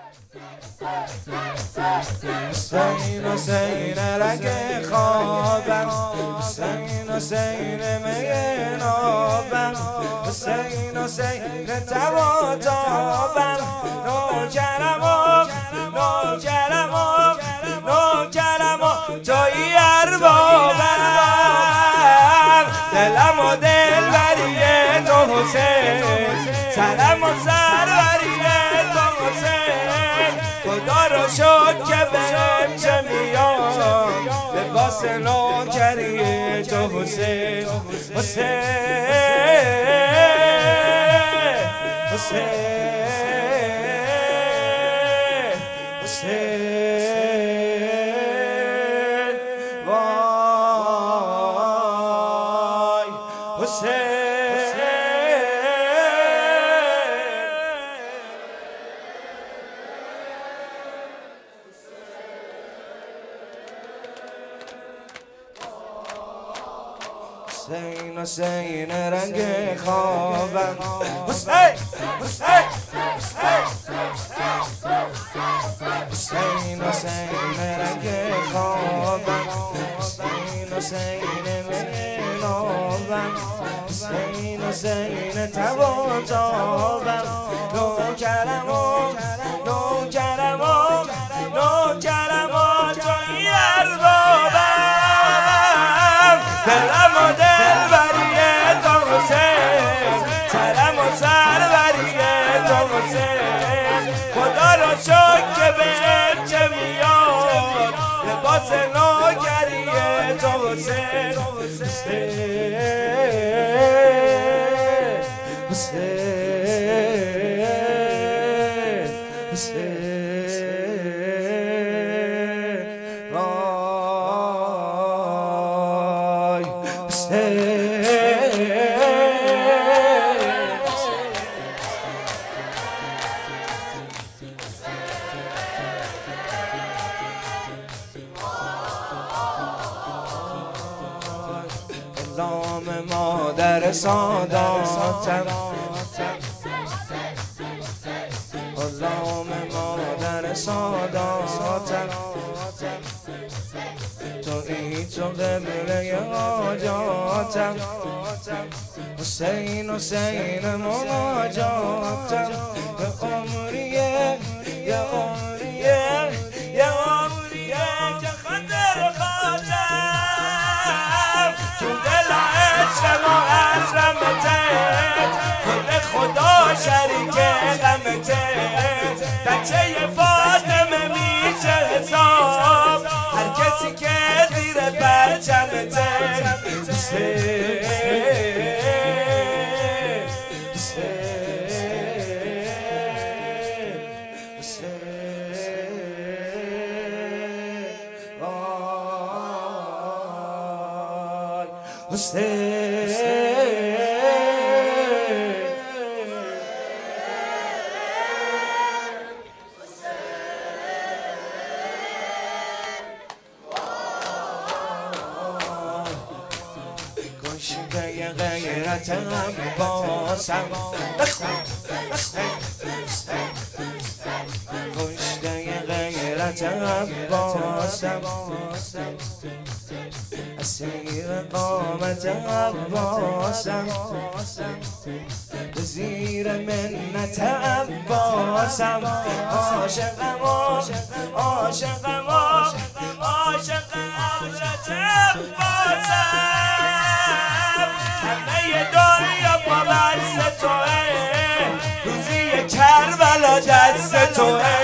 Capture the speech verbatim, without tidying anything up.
حسین حسین رنگ خوابم، حسین حسین می نابم، حسین حسین تباتابم، نوکرم و نوکرم و نوکرم و توی اربابم، دلم و دلبریه تو حسین، سرم و سروریه تو حسین، خدا رو شد که بهم چه میاد، لباس نوکریه تو حسین، حسین حسین حسین وای حسین حسین حسین رنگ خوابم، حسین حسین حسین حسین رنگ خوابم، حسین حسین منابم، حسین حسین تباتابم، نوکرم و نوکرم و نوکرم و توی اربابم، دلم و دلبریه تو حسین، سرم و سروریه تو حسین، خدا را شکر که بهم چه میاد، لباس نوکریه تو حسین، حسین حسین حسین غلام مادر ساداتم، غلام مادر ساداتم، تویی تو قبله حاجاتم، حسین حسین مناجاتم، یه عمریه یه عمریه یه عمریه که خاطر خاطر تو دل عشق ما عظمته، کل خدا شریک غمته، بچه فاطمه میشه حساب، هر کسی که زیر پرچمته، حسین حسین کشته غیرتم باسم، کشته غیرتم باسم، اسیر قامت عباسم، زیر منت عباسم، عاشقم عاشقم عاشق حضرت عباسم، همه دنیا با بست توه، روزی کربلا دست توه،